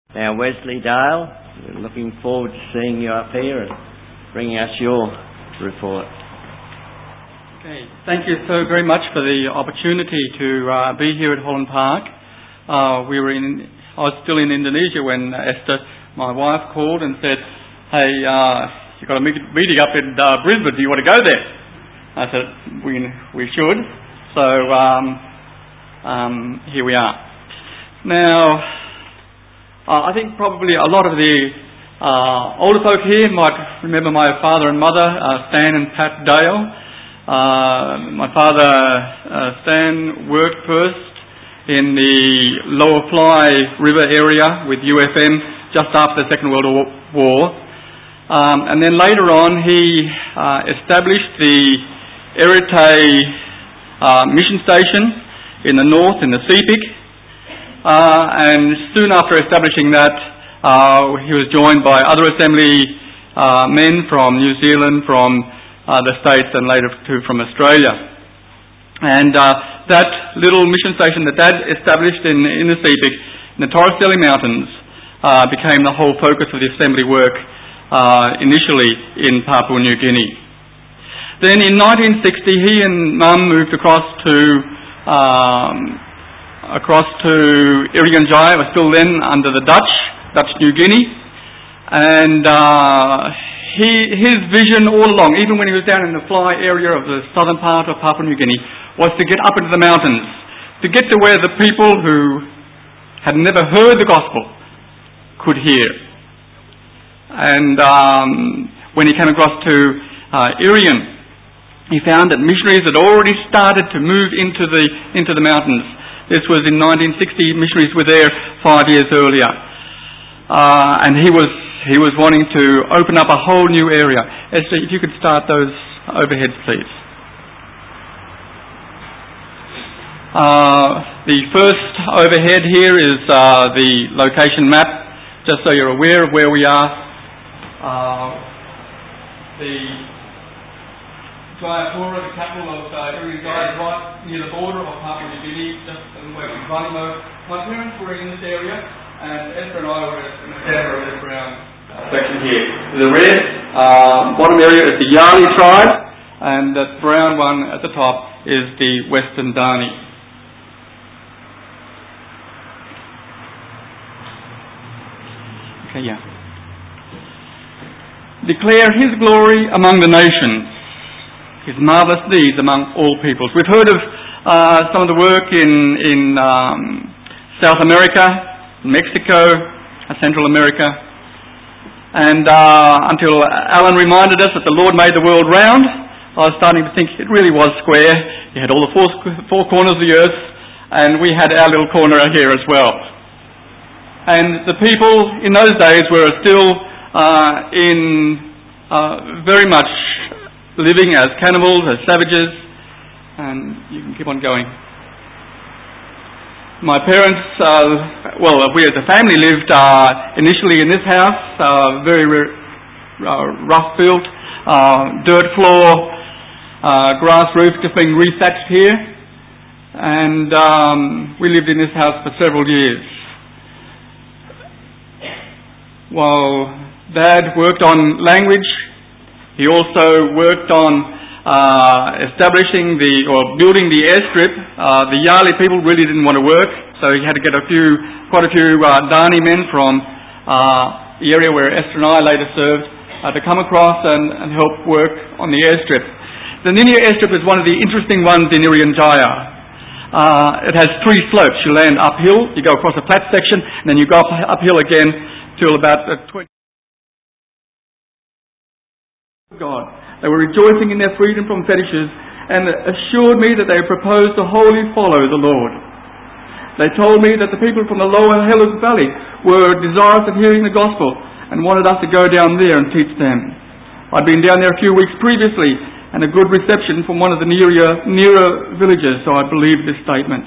Now, Wesley Dale, we're looking forward to seeing you up here and bringing us your report. Okay, thank you so very much for the opportunity to be here at Holland Park. I was still in Indonesia when Esther, my wife, called and said, "Hey, you've got a meeting up in Brisbane. Do you want to go there?" I said, "We should." So here we are. Now, I think probably a lot of the older folk here might remember my father and mother, Stan and Pat Dale. My father, Stan, worked first in the Lower Fly River area with UFM just after the Second World War. And then later on he established the Eritrea mission station in the north, in the Sepik. And soon after establishing that, he was joined by other assembly men from New Zealand, from the States, and later too from Australia. And that little mission station that Dad established in the Sepik, in the Torres Strait Mountains, became the whole focus of the assembly work initially in Papua New Guinea. Then in 1960, he and Mum moved across to Irian Jaya. It was still then under the Dutch New Guinea, and his vision all along, even when he was down in the fly area of the southern part of Papua New Guinea, was to get up into the mountains, to get to where the people who had never heard the gospel could hear. And when he came across to Irian, he found that missionaries had already started to move into the mountains. This was in 1960. Missionaries were there 5 years earlier, and he was wanting to open up a whole new area. Esther, if you could start those overheads, please. The first overhead here is the location map, just so you're aware of where we are. The Jayapura, the capital of Irian Jaya, is right near the border of Papua New Guinea, just a little way from Vanimo. My parents were in this area, and Esther and I were in the centre of this brown section here. The red bottom area is the Yali tribe, and the brown one at the top is the Western Dani. Okay, yeah. Declare His glory among the nations, His marvellous deeds among all peoples. We've heard of some of the work in South America, Mexico, Central America, and until Alan reminded us that the Lord made the world round, I was starting to think it really was square. He had all the four corners of the earth, and we had our little corner here as well. And the people in those days were still very much living as cannibals, as savages, and you can keep on going. My parents, we as a family lived initially in this house, very rough built, dirt floor, grass roof, just being rethatched here, and we lived in this house for several years. While Dad worked on language, he also worked on building the airstrip. The Yali people really didn't want to work, so he had to get quite a few Dani men from the area where Esther and I later served to come across and help work on the airstrip. The Ninia airstrip is one of the interesting ones in Irian Jaya. It has 3 slopes. You land uphill, you go across a flat section, and then you go uphill again till about 20. God. They were rejoicing in their freedom from fetishes and assured me that they proposed to wholly follow the Lord. They told me that the people from the lower Hellas Valley were desirous of hearing the gospel and wanted us to go down there and teach them. I'd been down there a few weeks previously and a good reception from one of the nearer villages, so I believed this statement.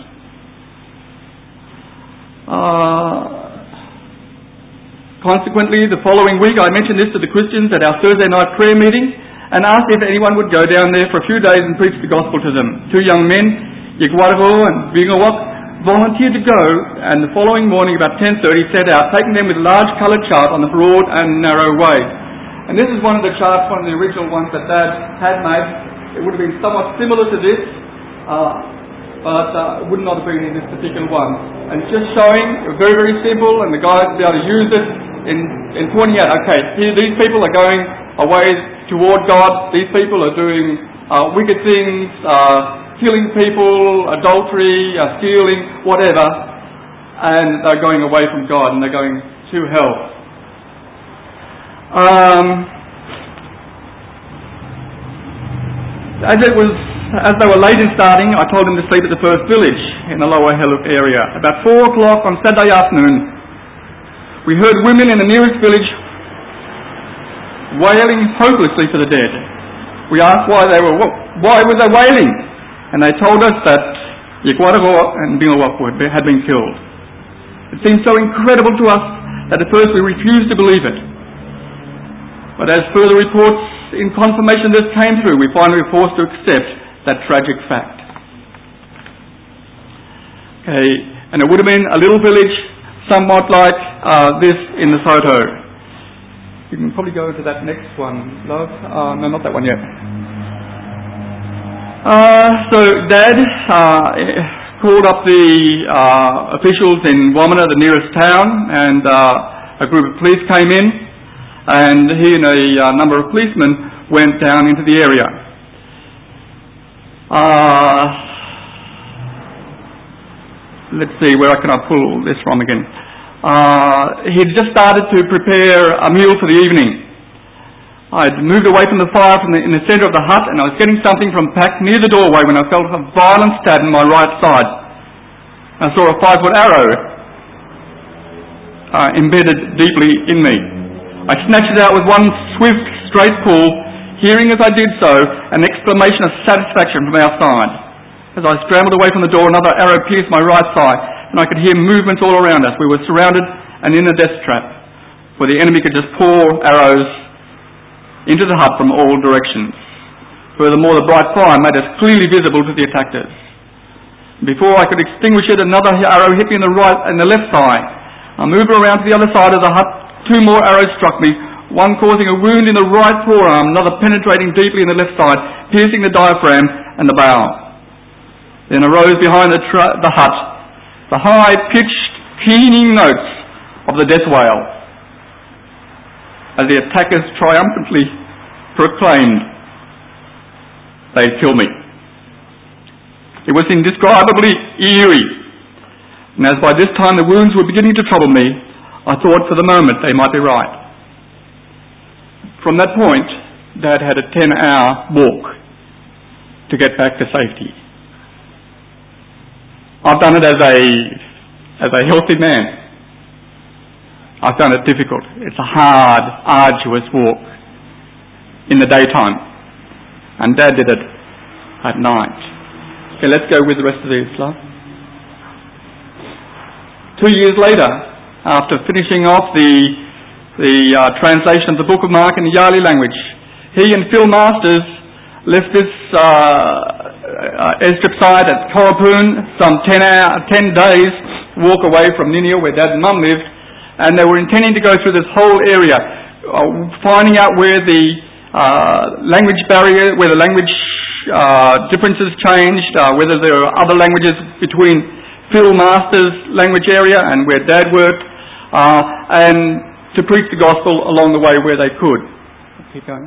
Consequently, the following week I mentioned this to the Christians at our Thursday night prayer meeting and asked if anyone would go down there for a few days and preach the gospel to them. 2 young men, Yigwarago and Bingawak, volunteered to go, and the following morning about 10:30 set out, taking them with a large coloured chart on the broad and narrow way. And this is one of the charts, one of the original ones that Dad had made. It would have been somewhat similar to this, but it would not have been in this particular one. And just showing, very, very simple, and the guys would be able to use it in pointing out, okay, here these people are going away toward God, these people are doing wicked things, killing people, adultery, stealing, whatever, and they're going away from God and they're going to hell. As they were late in starting, I told them to sleep at the first village in the Lower Hellup area. About 4 o'clock on Saturday afternoon, we heard women in the nearest village wailing hopelessly for the dead. We asked why were they wailing? And they told us that Yekwaragor and Bingawap had been killed. It seemed so incredible to us that at first we refused to believe it. But as further reports in confirmation of this came through, we finally were forced to accept that tragic fact. Okay, and it would have been a little village somewhat like this in Lesotho. You can probably go to that next one, love. No, not that one yet. So Dad called up the officials in Wamena, the nearest town, and a group of police came in, and he and a number of policemen went down into the area. Let's see, where can I pull this from again? He'd just started to prepare a meal for the evening. I'd moved away from the fire in the centre of the hut, and I was getting something from pack near the doorway when I felt a violent stab in my right side. I saw a 5-foot arrow embedded deeply in me. I snatched it out with one swift, straight pull, hearing as I did so an exclamation of satisfaction from our side. As I scrambled away from the door, another arrow pierced my right side, and I could hear movements all around us. We were surrounded and in a death trap, where the enemy could just pour arrows into the hut from all directions. Furthermore, the bright fire made us clearly visible to the attackers. Before I could extinguish it, another arrow hit me in the left thigh. I moved around to the other side of the hut. 2 more arrows struck me, one causing a wound in the right forearm, another penetrating deeply in the left side, piercing the diaphragm and the bowel. Then arose behind the hut the high-pitched, keening notes of the death wail, as the attackers triumphantly proclaimed, "They kill me." It was indescribably eerie, and as by this time the wounds were beginning to trouble me, I thought for the moment they might be right. From that point, Dad had a 10-hour walk to get back to safety. I've done it as a healthy man. I found it difficult. It's a hard, arduous walk in the daytime. And Dad did it at night. Okay, let's go with the rest of these, love. 2 years later, after finishing off the translation of the Book of Mark in the Yali language, he and Phil Masters left this airstrip site at Korapun, some 10 days walk away from Niniel, where Dad and Mum lived, and they were intending to go through this whole area, finding out where the language barrier, where the language differences changed, whether there are other languages between Phil Masters' language area and where Dad worked, and to preach the gospel along the way where they could. Keep going.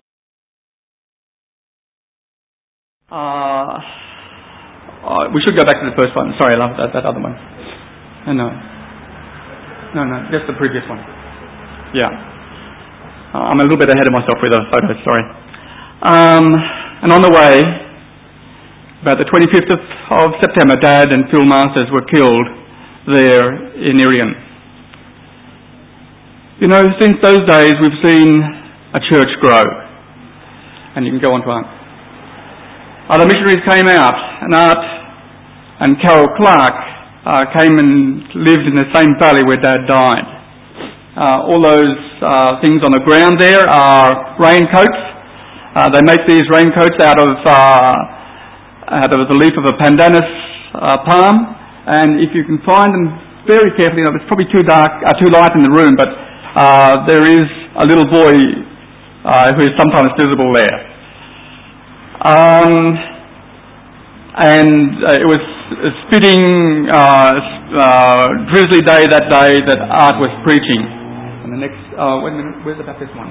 We should go back to the first one. Sorry, I love that other one. No, just the previous one. Yeah. I'm a little bit ahead of myself with those photos, sorry. And on the way, about the 25th of September, Dad and Phil Masters were killed there in Irian. You know, since those days we've seen a church grow. And you can go on to Art. Other missionaries came out, and Art and Carol Clark came and lived in the same valley where Dad died. All those things on the ground there are raincoats. They make these raincoats out of the leaf of a pandanus palm, And if you can find them very carefully, it's probably too light in the room, but there is a little boy who is sometimes visible there. And it was a spitting, drizzly day that Art was preaching. And the next, wait a minute, where's the baptism one?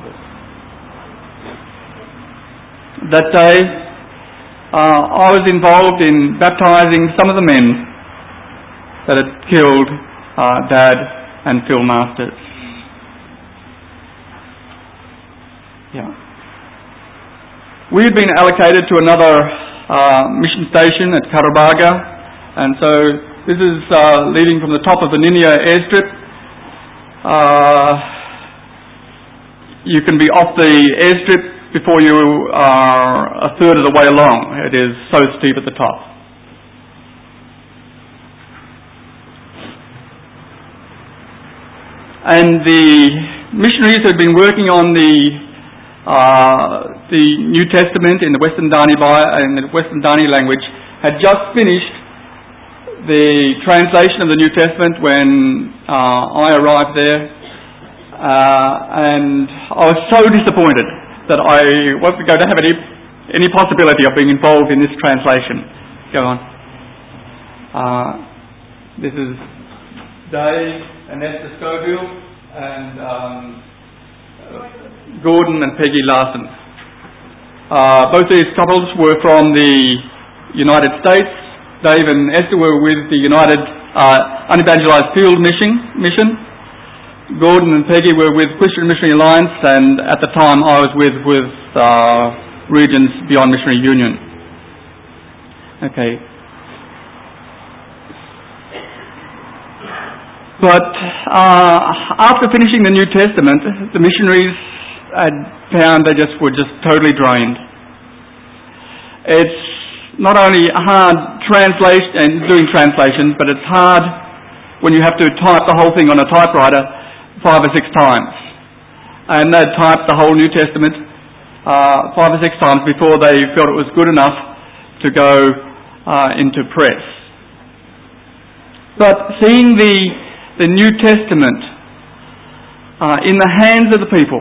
That day, I was involved in baptising some of the men that had killed Dad and Phil Masters. Yeah. We had been allocated to another mission station at Karabaga, and so this is leading from the top of the Ninia airstrip. You can be off the airstrip before you are a third of the way along. It is so steep at the top. And the missionaries who had been working on the New Testament in the Western Dani language had just finished the translation of the New Testament when I arrived there, and I was so disappointed that I wasn't going to have any possibility of being involved in this translation. Go on. This is Dave and Esther Scoville and Gordon and Peggy Larson. Both these couples were from the United States. Dave and Esther were with the United Unevangelized Field Mission. Gordon and Peggy were with Christian Missionary Alliance, and at the time I was with Regions Beyond Missionary Union. Okay. But after finishing the New Testament, the missionaries had found they were just totally drained. It's not only hard doing translations, but it's hard when you have to type the whole thing on a typewriter 5 or 6 times. And they'd typed the whole New Testament 5 or 6 times before they felt it was good enough to go into press. But seeing the New Testament in the hands of the people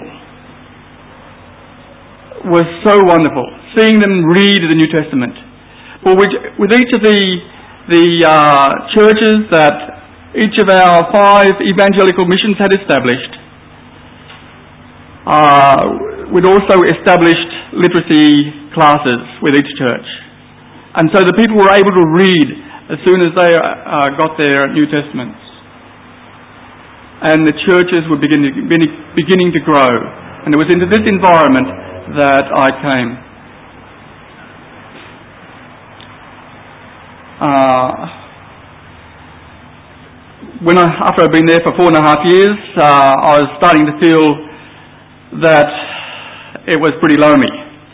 was so wonderful. Seeing them read the New Testament. Well, with each of the churches that each of our 5 evangelical missions had established, we'd also established literacy classes with each church. And so the people were able to read as soon as they got their New Testaments. And the churches were beginning to grow. And it was into this environment that I came. After I'd been there for 4.5 years, I was starting to feel that it was pretty lonely.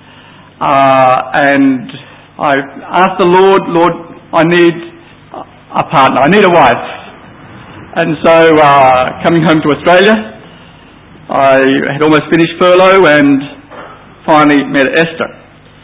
And I asked the Lord, I need a partner, I need a wife. And so, coming home to Australia, I had almost finished furlough and finally met Esther.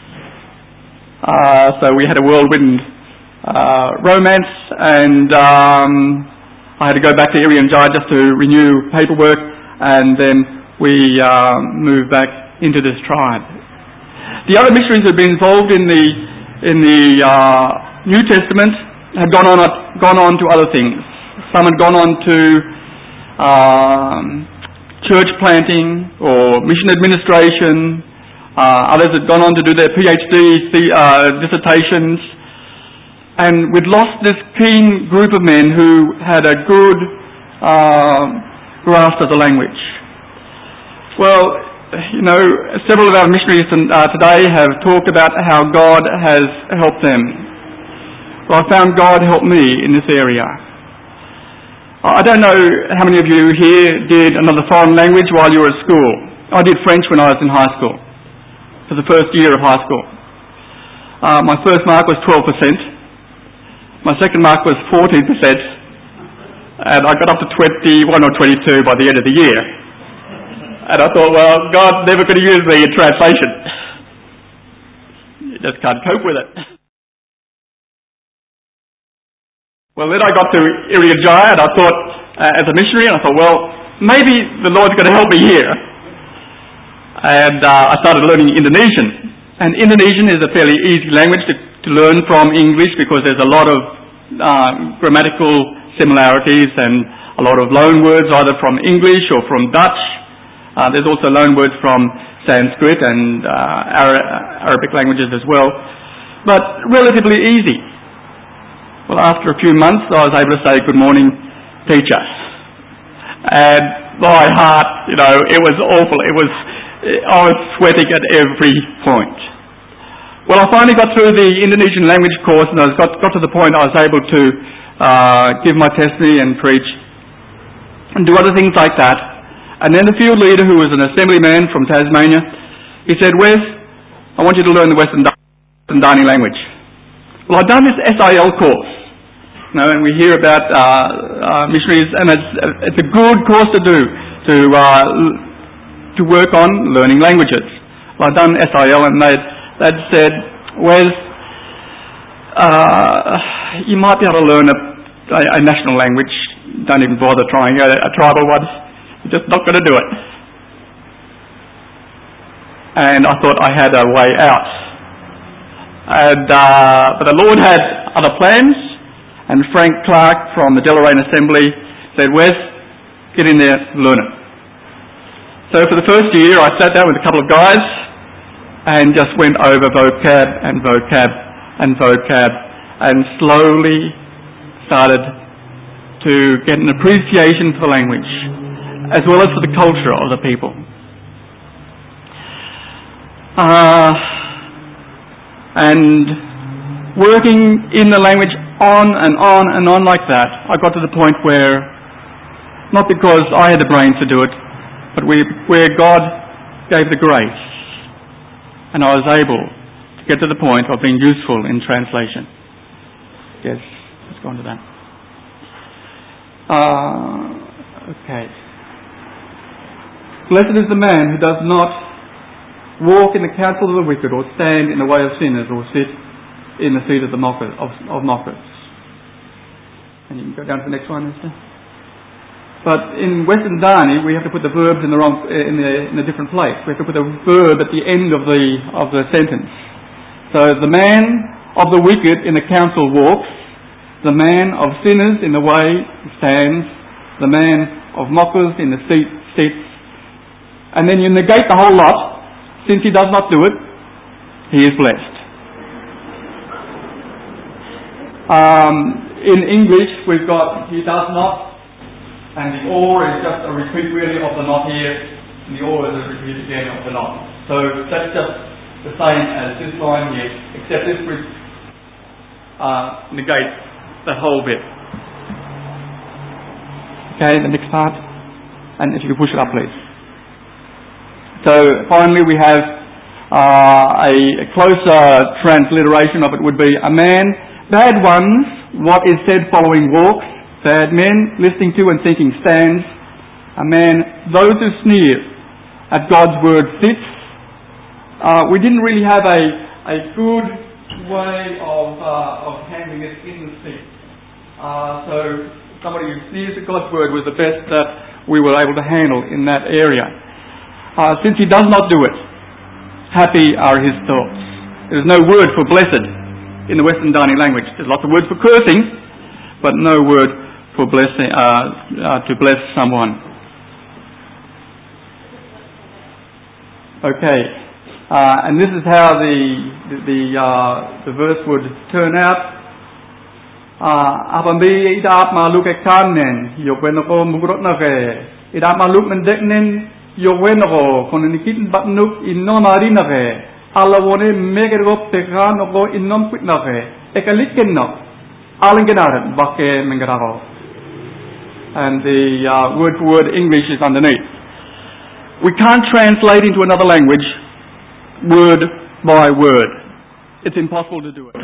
So we had a whirlwind romance, and I had to go back to Irian Jaya just to renew paperwork, and then we moved back into this tribe. The other missionaries who had been involved in the New Testament had gone on to other things. Some had gone on to church planting or mission administration. Others had gone on to do their PhD dissertations. And we'd lost this keen group of men who had a good grasp of the language. Well, several of our missionaries today have talked about how God has helped them. Well, I found God helped me in this area. I don't know how many of you here did another foreign language while you were at school. I did French when I was in high school, for the first year of high school. My first mark was 12%. My second mark was 14%. And I got up to 21 or 22 by the end of the year. And I thought, well, God's never going to use me in translation. You just can't cope with it. Well, then I got to Irian Jaya, and I thought, as a missionary, and I thought, well, maybe the Lord's going to help me here. And I started learning Indonesian. And Indonesian is a fairly easy language to learn from English because there's a lot of grammatical similarities and a lot of loan words either from English or from Dutch. There's also loan words from Sanskrit and Arabic languages as well. But relatively easy. Well, after a few months, I was able to say, "Good morning, teacher." And my heart, it was awful. I was sweating at every point. Well, I finally got through the Indonesian language course, and I got to the point I was able to give my testimony and preach and do other things like that. And then the field leader, who was an assemblyman from Tasmania, he said, "Wes, I want you to learn the Western Dani language." Well, I've done this SIL course, and we hear about missionaries, and it's a good course to do to work on learning languages. Well, I've done SIL, and they'd said, "Wes, you might be able to learn a national language. Don't even bother trying a tribal one. You're just not going to do it." And I thought I had a way out. But the Lord had other plans, and Frank Clark from the Deloraine Assembly said, "Wes, get in there, learn it." So for the first year, I sat down with a couple of guys and just went over vocab and vocab and vocab, and slowly started to get an appreciation for the language, as well as for the culture of the people. And working in the language on and on like that, I got to the point where, not because I had the brains to do it, but where God gave the grace, and I was able to get to the point of being useful in translation. Yes, let's go on to that. Okay. Blessed is the man who does not walk in the counsel of the wicked, or stand in the way of sinners, or sit in the seat of the mockers. And you can go down to the next one, Esther. But in Western Dani, we have to put the verbs in a different place. We have to put a verb at the end of the sentence. So the man of the wicked in the counsel walks, the man of sinners in the way stands, the man of mockers in the seat sits, and then you negate the whole lot. Since he does not do it, he is blessed. In English, we've got he does not, and the or is just a repeat really of the not here, and the or is a repeat again of the not. So that's just the same as this line here, except this would negate that whole bit. Okay, the next part, and if you could push it up, please. So finally, we have a closer transliteration of it would be: a man, bad ones, what is said following walks; bad men, listening to and thinking stands; a man, those who sneer at God's word sits. We didn't really have a good way of handling it in the seat. So somebody who sneers at God's word was the best that we were able to handle in that area. Since he does not do it, happy are his thoughts. There is no word for blessed in the Western Dani language. There's lots of words for cursing, but no word for blessing to bless someone. Okay, and this is how the verse would turn out. Apambi idap maluk ekanen yokwenoko mugrot nage idap maluk mendeknen yokwenoko konenikin batnuk innon arinage alawone megergo pekanoko innon pitnage ekalikenno alingenaret bakke mengerago. And the word for word English is underneath. We can't translate into another language word by word. It's impossible to do it.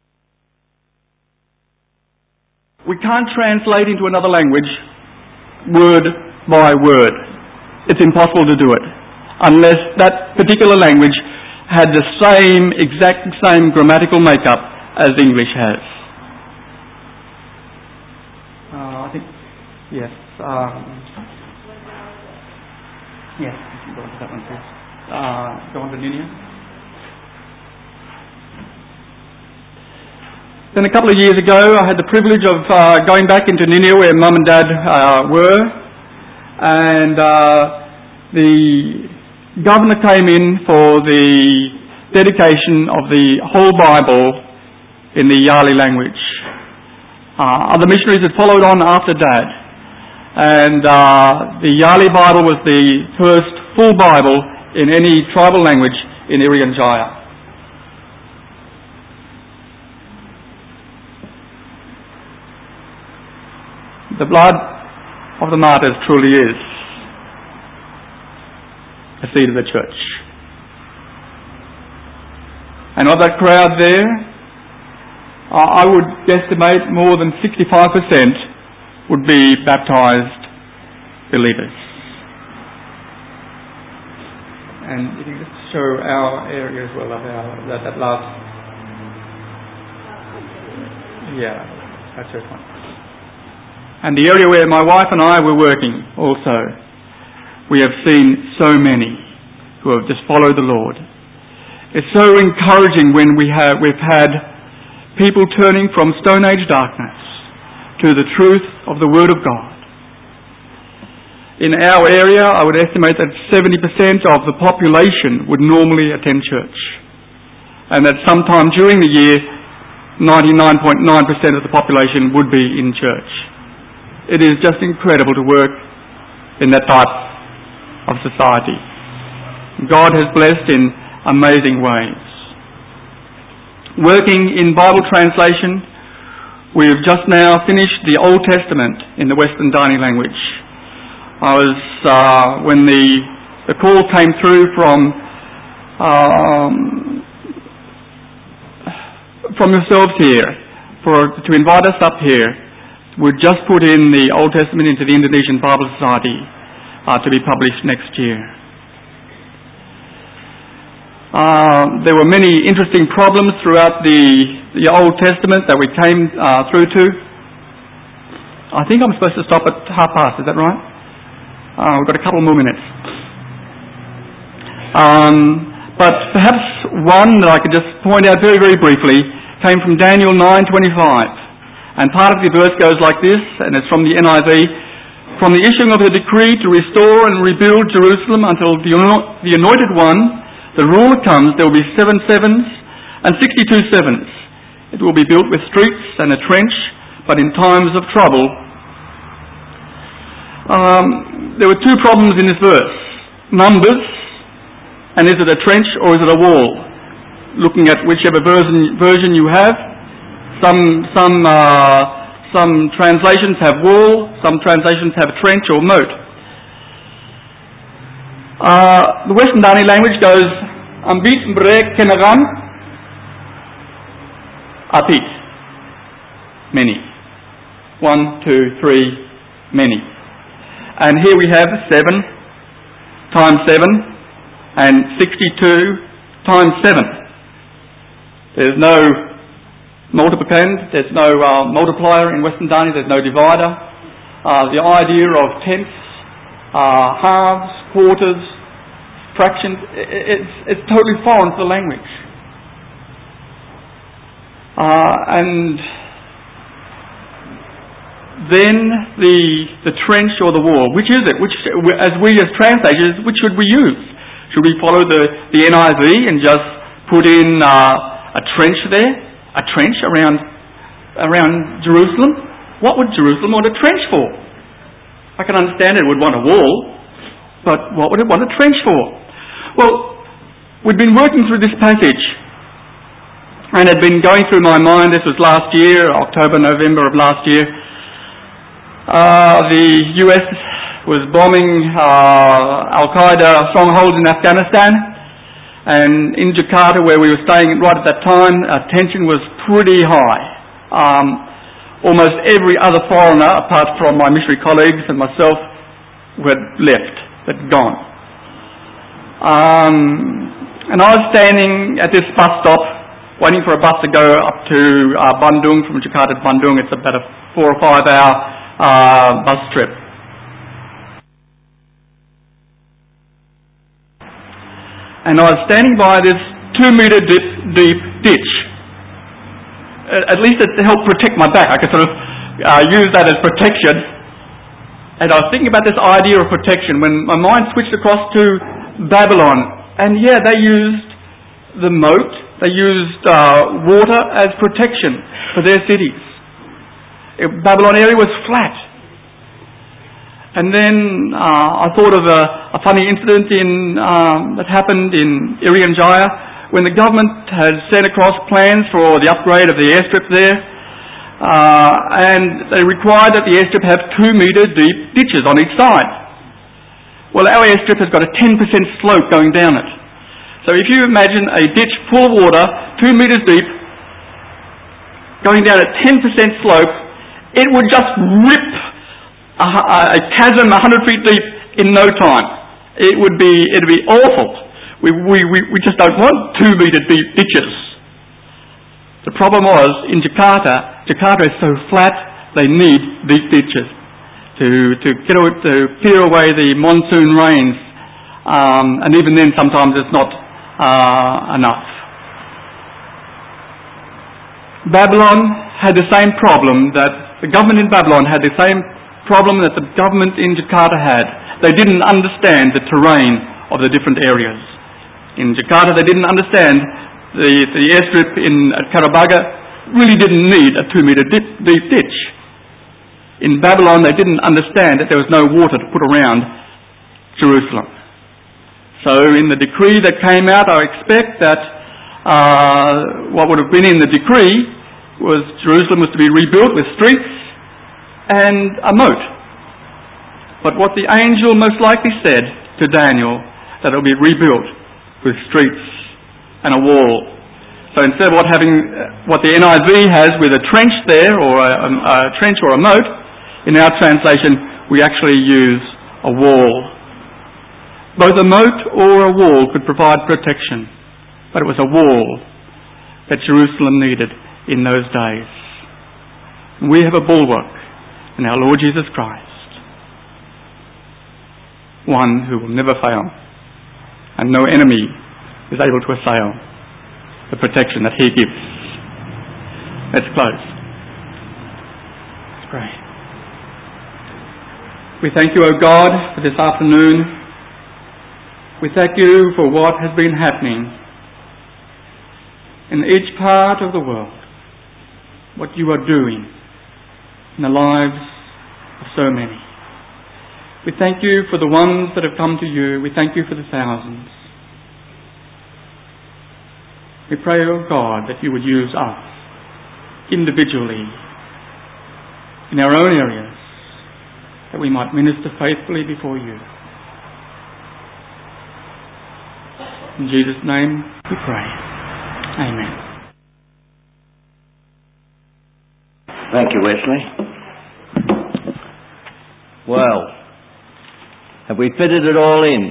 We can't translate into another language word by word. It's impossible to do it unless that particular language had the exact same grammatical makeup as English has. Yes. Yes, go on to that one, please. Go on to Ninian. Then a couple of years ago, I had the privilege of going back into Ninian where Mum and Dad were, and the governor came in for the dedication of the whole Bible in the Yali language. Other missionaries had followed on after Dad, and the Yali Bible was the first full Bible in any tribal language in Irian Jaya. The blood of the martyrs truly is the seed of the church. And of that crowd there, I would guesstimate more than 65% would be baptised believers. And you can just show our area as well of that last. Yeah, that's it. And the area where my wife and I were working also, we have seen so many who have just followed the Lord. It's so encouraging when we've had people turning from Stone Age darkness to the truth of the Word of God. In our area, I would estimate that 70% of the population would normally attend church, and that sometime during the year, 99.9% of the population would be in church. It is just incredible to work in that type of society. God has blessed in amazing ways. Working in Bible translation, we've just now finished the Old Testament in the Western Dani language. I was, when the call came through from yourselves here to invite us up here, we'd just put in the Old Testament into the Indonesian Bible Society to be published next year. There were many interesting problems throughout the Old Testament that we came through to. I think I'm supposed to stop at past, is that right? We've got a couple more minutes. But perhaps one that I could just point out very, very briefly came from Daniel 9:25. And part of the verse goes like this, and it's from the NIV. From the issuing of the decree to restore and rebuild Jerusalem until the Anointed One, the ruler comes, there will be 7 sevens and 62 sevens. It will be built with streets and a trench, but in times of trouble. There were two problems in this verse. Numbers, and is it a trench or is it a wall? Looking at whichever version you have. Some translations have wall, some translations have trench or moat. The Western Dani language goes Ambit mbrek kenagam apit. Many. 1, 2, 3, many. And here we have 7 times 7 and 62 times 7. There's no multiplicand, there's no multiplier in Western Dani, there's no divider. The idea of tenths, halves, quarters, fractions, it's totally foreign to the language. And then the trench or the wall, which is it? Which, as we as translators, which should we use? Should we follow the NIV and just put in a trench there? A trench around Jerusalem? What would Jerusalem want a trench for? I can understand it would want a wall, but what would it want a trench for? Well, we'd been working through this passage, and it had been going through my mind. This was last year, October, November of last year. The US was bombing Al-Qaeda strongholds in Afghanistan. And in Jakarta, where we were staying right at that time, tension was pretty high. Almost every other foreigner, apart from my missionary colleagues and myself, had left, had gone. And I was standing at this bus stop, waiting for a bus to go up to Bandung, from Jakarta to Bandung. It's about a 4 or 5 hour bus trip. And I was standing by this 2-metre deep ditch. At least it helped protect my back. I could sort of use that as protection. And I was thinking about this idea of protection when my mind switched across to Babylon. And yeah, they used the moat, they used water as protection for their cities. Babylon area was flat. And then I thought of a funny incident that happened in Irian Jaya when the government had sent across plans for the upgrade of the airstrip there, and they required that the airstrip have 2-metre deep ditches on each side. Well, our airstrip has got a 10% slope going down it. So if you imagine a ditch full of water, 2 metres deep, going down a 10% slope, it would just rip a chasm 100 feet deep in no time. It'd be awful. We just don't want 2-metre deep ditches. The problem was in Jakarta is so flat they need deep ditches to clear away the monsoon rains, and even then sometimes it's not enough. Babylon had the same problem that the government in Babylon had the same problem that the government in Jakarta had. They didn't understand the terrain of the different areas. In Jakarta, they didn't understand the airstrip at Karabaga really didn't need a 2-metre deep ditch. In Babylon, they didn't understand that there was no water to put around Jerusalem. So in the decree that came out, I expect that what would have been in the decree was Jerusalem was to be rebuilt with streets and a moat. But what the angel most likely said to Daniel, that it will be rebuilt with streets and a wall. So instead of what the NIV has with a trench there, or a trench or a moat, in our translation we actually use a wall. Both a moat or a wall could provide protection, but it was a wall that Jerusalem needed in those days. We have a bulwark in our Lord Jesus Christ, one who will never fail, and no enemy is able to assail the protection that he gives. Let's close. Let's pray. We thank you, O God, for this afternoon. We thank you for what has been happening in each part of the world, what you are doing in the lives of so many. We thank you for the ones that have come to you. We thank you for the thousands. We pray, O God, that you would use us individually in our own areas, that we might minister faithfully before you. In Jesus' name we pray. Amen. Thank you, Wesley. Well, have we fitted it all in?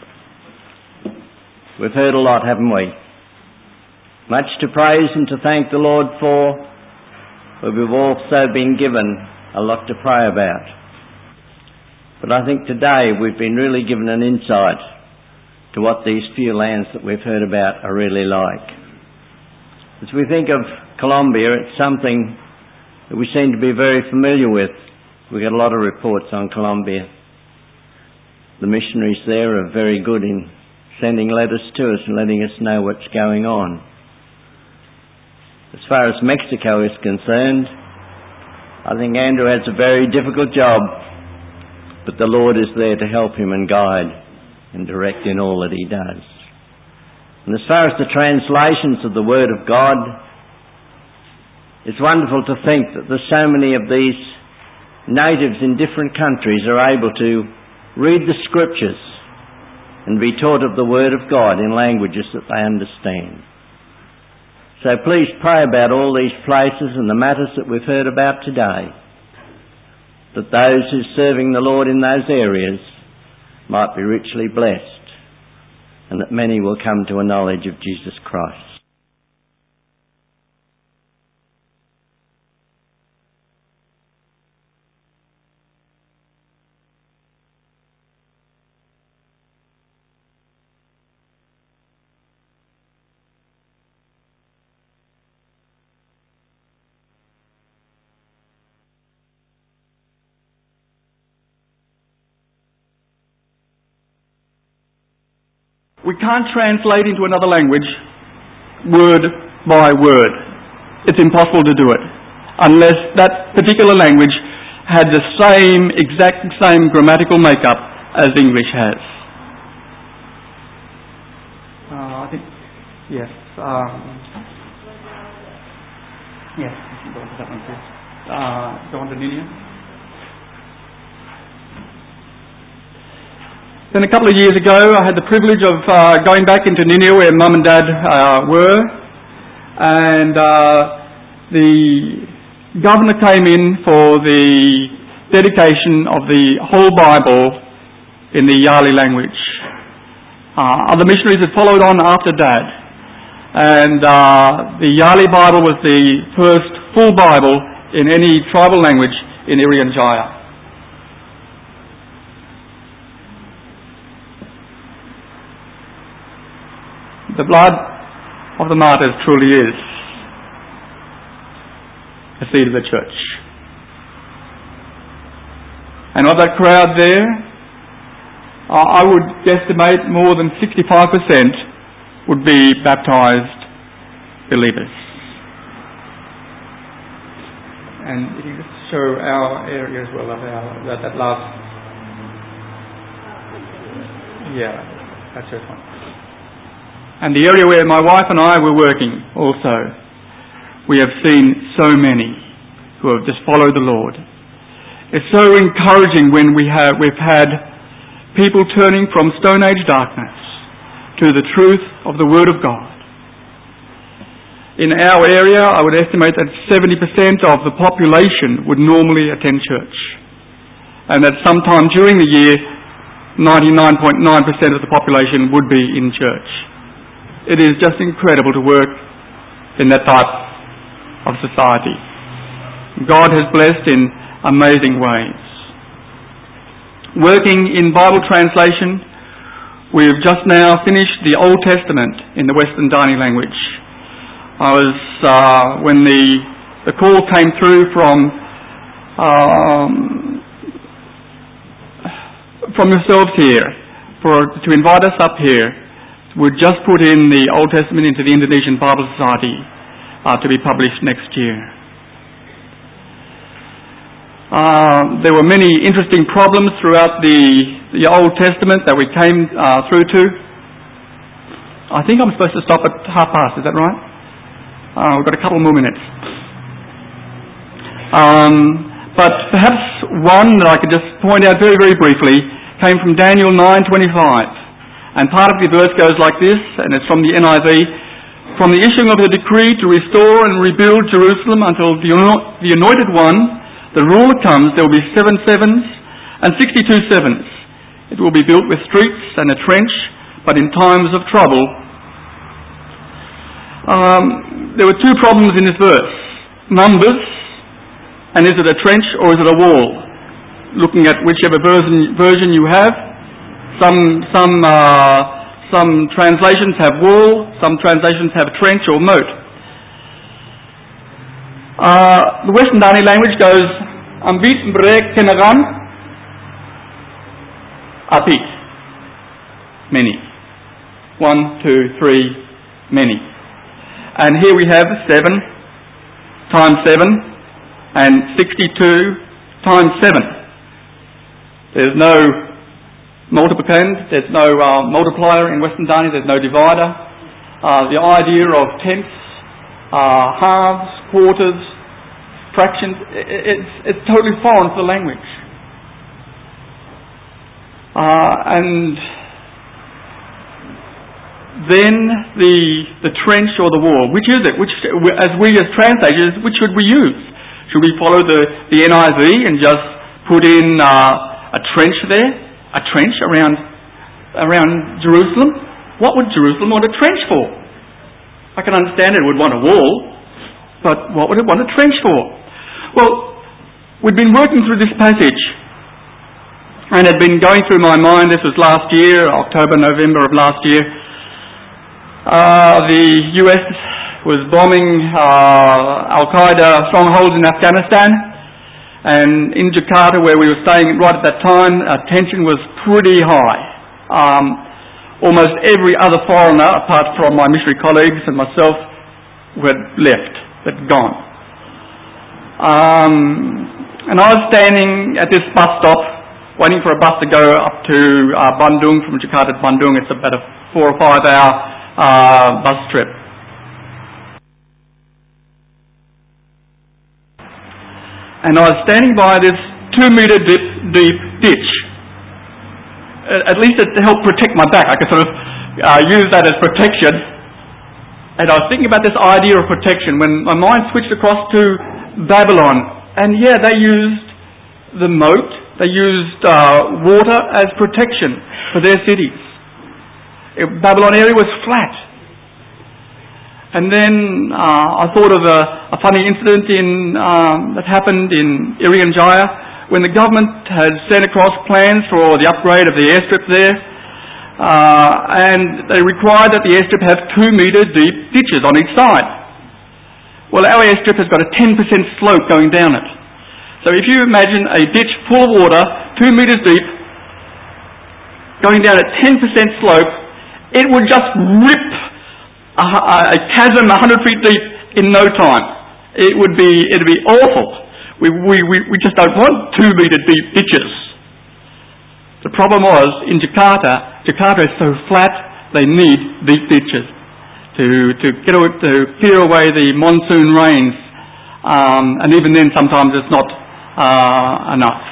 We've heard a lot, haven't we? Much to praise and to thank the Lord for, but we've also been given a lot to pray about. But I think today we've been really given an insight to what these few lands that we've heard about are really like. As we think of Colombia, it's something that we seem to be very familiar with. We get a lot of reports on Colombia. The missionaries there are very good in sending letters to us and letting us know what's going on. As far as Mexico is concerned, I think Andrew has a very difficult job, but the Lord is there to help him and guide and direct in all that he does. And as far as the translations of the Word of God, it's wonderful to think that there's so many of these natives in different countries are able to read the Scriptures and be taught of the Word of God in languages that they understand. So please pray about all these places and the matters that we've heard about today, that those who are serving the Lord in those areas might be richly blessed, and that many will come to a knowledge of Jesus Christ. We can't translate into another language word by word. It's impossible to do it unless that particular language had the exact same grammatical makeup as English has. I think, yes. Yes, go on to that one, please. Go on to Ninian. Then a couple of years ago, I had the privilege of going back into Ninian where Mum and Dad were, and the governor came in for the dedication of the whole Bible in the Yali language. Other missionaries had followed on after Dad, and the Yali Bible was the first full Bible in any tribal language in Irian Jaya. The blood of the martyrs truly is the seed of the church. And of that crowd there, I would guesstimate more than 65% would be baptised believers. And if you just show our area as well, that last... Yeah, that's it. And the area where my wife and I were working also, we have seen so many who have just followed the Lord. It's so encouraging when we've had people turning from Stone Age darkness to the truth of the Word of God. In our area, I would estimate that 70% of the population would normally attend church, and that sometime during the year, 99.9% of the population would be in church. It is just incredible to work in that type of society. God has blessed in amazing ways. Working in Bible translation, we've just now finished the Old Testament in the Western Dani language. When the call came through from yourselves here to invite us up here, we've just put in the Old Testament into the Indonesian Bible Society to be published next year. There were many interesting problems throughout the Old Testament that we came through to. I think I'm supposed to stop at past, is that right? We've got a couple more minutes. But perhaps one that I could just point out very, very briefly came from Daniel 9:25. And part of the verse goes like this, and it's from the NIV. From the issuing of the decree to restore and rebuild Jerusalem until the Anointed One, the ruler comes, there will be 7 sevens and 62 sevens. It will be built with streets and a trench, but in times of trouble. There were two problems in this verse. Numbers, and is it a trench or is it a wall? Looking at whichever version you have. Some translations have wall, some translations have trench or moat. The Western Dani language goes ambit brek kenagan apit. Many. 1, 2, 3, many. And here we have 7 times 7 and 62 times 7. There's no multiplicand, there's no multiplier in Western Dani, there's no divider. The idea of tenths, halves, quarters, fractions, it's totally foreign to the language. And then the trench or the wall, which is it? As translators, which should we use? Should we follow the NIV and just put in a trench there? A trench around Jerusalem? What would Jerusalem want a trench for? I can understand it would want a wall, but what would it want a trench for? Well, we'd been working through this passage, and it had been going through my mind. This was last year, October, November of last year. The US was bombing Al-Qaeda strongholds in Afghanistan. And in Jakarta, where we were staying right at that time, tension was pretty high. almost every other foreigner, apart from my missionary colleagues and myself, who had left, had gone. And I was standing at this bus stop, waiting for a bus to go up to Bandung. From Jakarta to Bandung, it's about a 4 or 5 hour bus trip. And I was standing by this 2-metre deep ditch. At least it helped protect my back. I could sort of use that as protection. And I was thinking about this idea of protection when my mind switched across to Babylon. And yeah, they used the moat, they used water as protection for their cities. Babylon area was flat. And then I thought of a funny incident that happened in Irian Jaya, when the government had sent across plans for the upgrade of the airstrip there, and they required that the airstrip have 2-metre deep ditches on each side. Well, our airstrip has got a 10% slope going down it. So if you imagine a ditch full of water, 2 metres deep, going down a 10% slope, it would just rip a chasm 100 feet deep in no time. It'd be awful. We just don't want 2-metre deep ditches. The problem was, in Jakarta is so flat, they need deep ditches to clear away the monsoon rains, and even then sometimes it's not enough.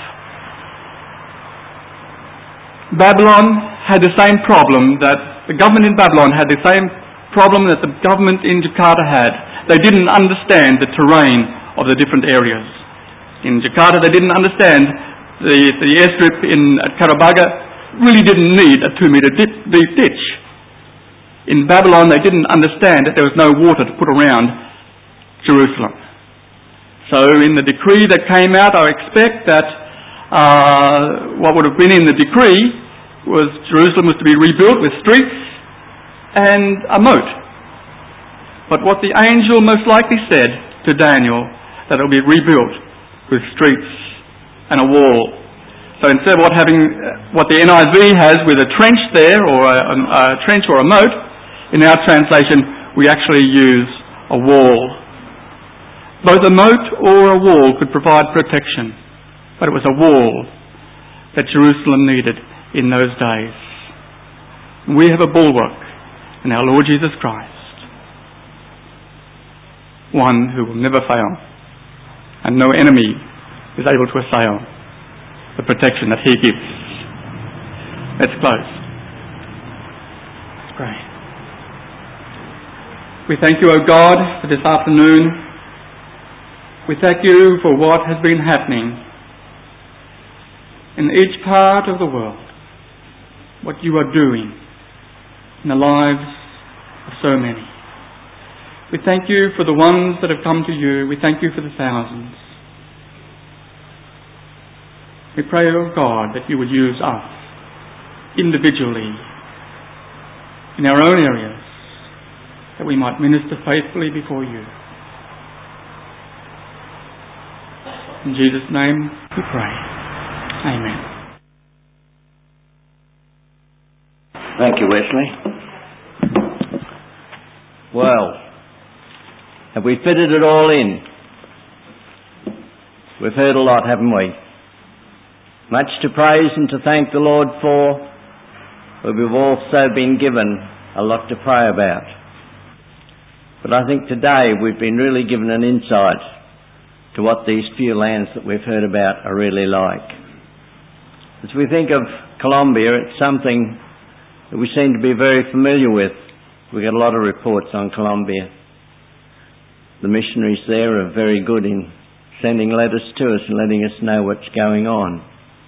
Babylon had the same problem the government in Babylon had the same problem that the government in Jakarta had. They didn't understand the terrain of the different areas. In Jakarta, they didn't understand the airstrip at Karabaga really didn't need a 2-metre deep ditch. In Babylon, they didn't understand that there was no water to put around Jerusalem. So in the decree that came out, I expect that what would have been in the decree was Jerusalem was to be rebuilt with streets and a moat. But what the angel most likely said to Daniel, that it will be rebuilt with streets and a wall. So instead of what the NIV has with a trench there, or a trench or a moat, in our translation we actually use a wall. Both a moat or a wall could provide protection, but it was a wall that Jerusalem needed in those days. We have a bulwark in our Lord Jesus Christ, one who will never fail, and no enemy is able to assail the protection that he gives. Let's close. Let's pray. We thank you, O God, for this afternoon. We thank you for what has been happening in each part of the world, what you are doing in the lives of so many. We thank you for the ones that have come to you. We thank you for the thousands. We pray, O God, that you would use us individually in our own areas, that we might minister faithfully before you. In Jesus' name we pray. Amen. Thank you, Wesley. Well, have we fitted it all in? We've heard a lot, haven't we? Much to praise and to thank the Lord for, but we've also been given a lot to pray about. But I think today we've been really given an insight to what these few lands that we've heard about are really like. As we think of Colombia, it's something that we seem to be very familiar with. We get a lot of reports on Colombia. The missionaries there are very good in sending letters to us and letting us know what's going on.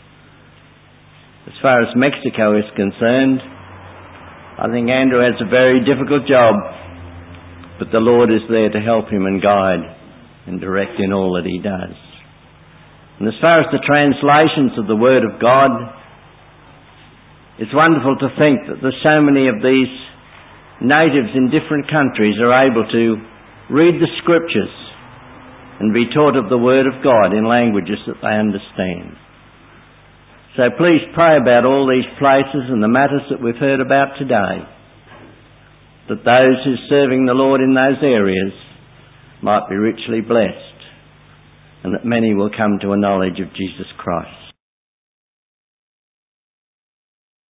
As far as Mexico is concerned, I think Andrew has a very difficult job, but the Lord is there to help him and guide and direct in all that he does. And as far as the translations of the Word of God, it's wonderful to think that there's so many of these natives in different countries are able to read the Scriptures and be taught of the Word of God in languages that they understand. So please pray about all these places and the matters that we've heard about today, that those who are serving the Lord in those areas might be richly blessed, and that many will come to a knowledge of Jesus Christ.